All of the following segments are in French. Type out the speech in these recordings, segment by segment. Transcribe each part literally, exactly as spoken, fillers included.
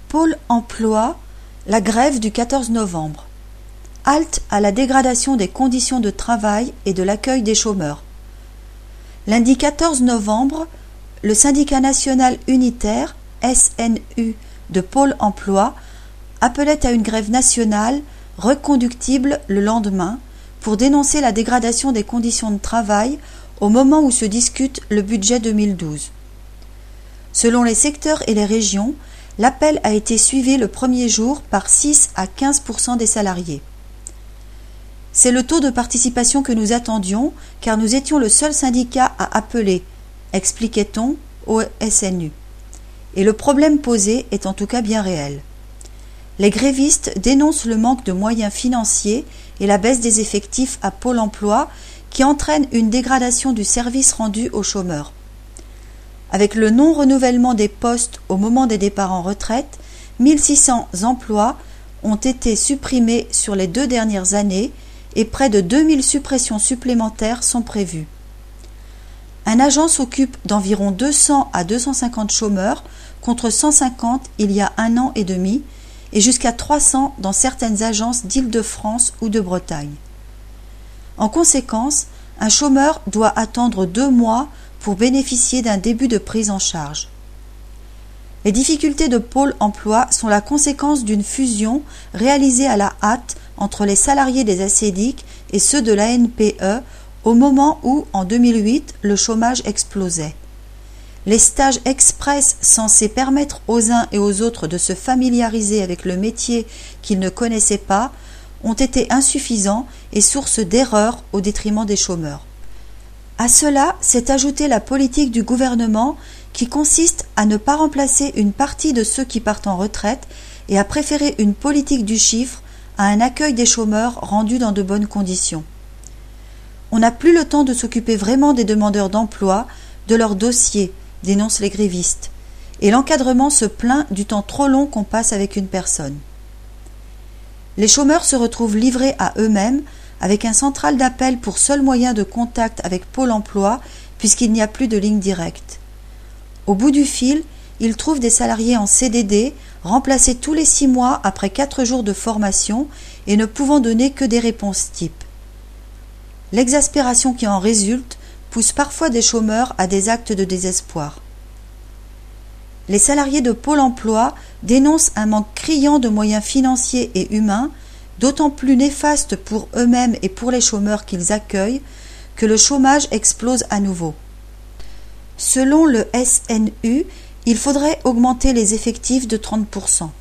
Pôle emploi, la grève du quatorze novembre. Halte à la dégradation des conditions de travail et de l'accueil des chômeurs. Lundi quatorze novembre, le syndicat national unitaire, S N U, de Pôle emploi appelait à une grève nationale reconductible le lendemain pour dénoncer la dégradation des conditions de travail au moment où se discute le budget deux mille douze. Selon les secteurs et les régions, l'appel a été suivi le premier jour par six à quinze pour cent des salariés. C'est le taux de participation que nous attendions, car nous étions le seul syndicat à appeler, expliquait-on au S N U. Et le problème posé est en tout cas bien réel. Les grévistes dénoncent le manque de moyens financiers et la baisse des effectifs à Pôle emploi qui entraîne une dégradation du service rendu aux chômeurs. Avec le non-renouvellement des postes au moment des départs en retraite, mille six cents emplois ont été supprimés sur les deux dernières années et près de deux mille suppressions supplémentaires sont prévues. Un agent s'occupe d'environ deux cents à deux cent cinquante chômeurs contre cent cinquante il y a un an et demi et jusqu'à trois cents dans certaines agences d'Île-de-France ou de Bretagne. En conséquence, un chômeur doit attendre deux mois pour bénéficier d'un début de prise en charge. Les difficultés de Pôle emploi sont la conséquence d'une fusion réalisée à la hâte entre les salariés des ACEDIC et ceux de l'A N P E au moment où, en deux mille huit, le chômage explosait. Les stages express censés permettre aux uns et aux autres de se familiariser avec le métier qu'ils ne connaissaient pas ont été insuffisants et source d'erreurs au détriment des chômeurs. À cela s'est ajoutée la politique du gouvernement qui consiste à ne pas remplacer une partie de ceux qui partent en retraite et à préférer une politique du chiffre à un accueil des chômeurs rendu dans de bonnes conditions. On n'a plus le temps de s'occuper vraiment des demandeurs d'emploi, de leurs dossiers, dénoncent les grévistes, et l'encadrement se plaint du temps trop long qu'on passe avec une personne. Les chômeurs se retrouvent livrés à eux-mêmes avec un central d'appel pour seul moyen de contact avec Pôle emploi puisqu'il n'y a plus de ligne directe. Au bout du fil, ils trouvent des salariés en C D D, remplacés tous les six mois après quatre jours de formation et ne pouvant donner que des réponses types. L'exaspération qui en résulte pousse parfois des chômeurs à des actes de désespoir. Les salariés de Pôle emploi dénoncent un manque criant de moyens financiers et humains, d'autant plus néfaste pour eux-mêmes et pour les chômeurs qu'ils accueillent, que le chômage explose à nouveau. Selon le S N U, il faudrait augmenter les effectifs de trente pour cent.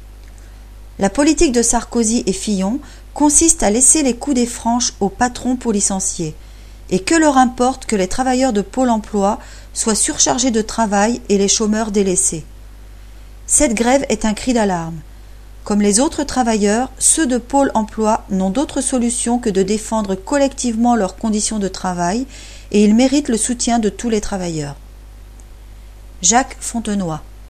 La politique de Sarkozy et Fillon consiste à laisser les coups des franches aux patrons pour licencier, et que leur importe que les travailleurs de Pôle emploi soient surchargés de travail et les chômeurs délaissés. Cette grève est un cri d'alarme. Comme les autres travailleurs, ceux de Pôle emploi n'ont d'autre solution que de défendre collectivement leurs conditions de travail et ils méritent le soutien de tous les travailleurs. Jacques Fontenoy.